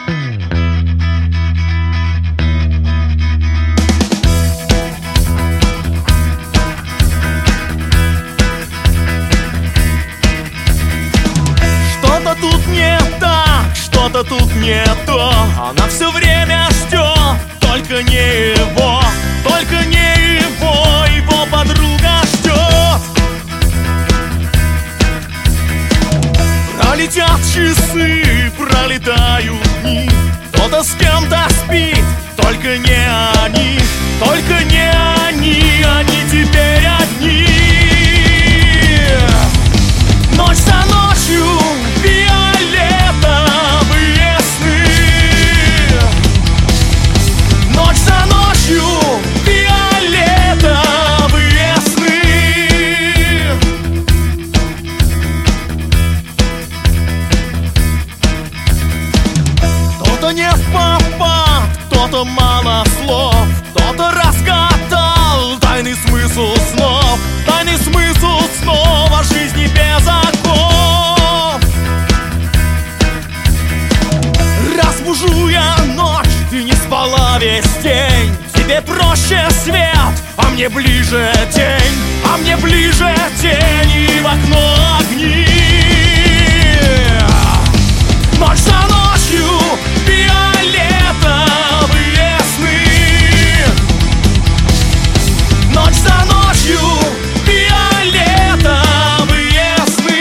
Что-то тут не так, что-то тут не то. Она все время ждет, только не его, только не его, его подруга ждет. Пролетят часы, пролетают дни, кто-то с кем-то спит, только не они, только не они, они теперь одни. Ночь за ночью фиолетовые сны. Ночь за ночью фиолетовые сны. Кто-то не впопад, кто-то мало слов, кто-то разгадал тайный смысл снов, тайный смысл снов о жизни без оков. Разбужу я ночь, ты не спала весь день, тебе проще свет, а мне ближе тень, а мне ближе тень, и в окно огни. Ночь за ночью фиолетовые сны. Ночь за ночью фиолетовые сны.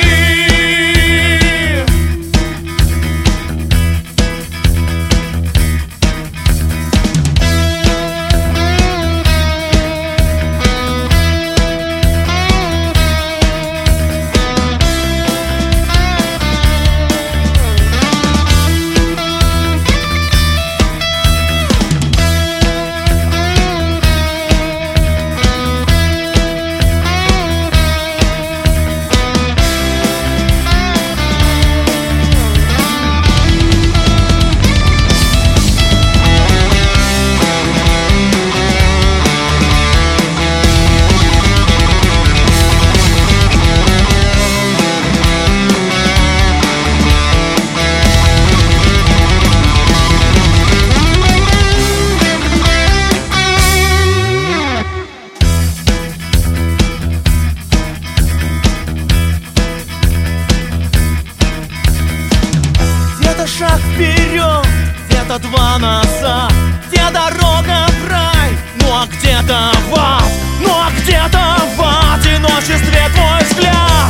Шаг вперед, где-то два назад, где дорога в рай, ну а где-то в ад, ну а где-то в одиночестве твой взгляд.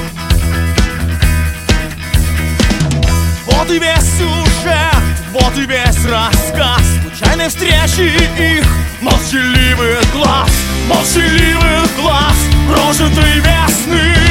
Вот и весь сюжет, вот и весь рассказ случайной встречи их молчаливых глаз, прожитой весны.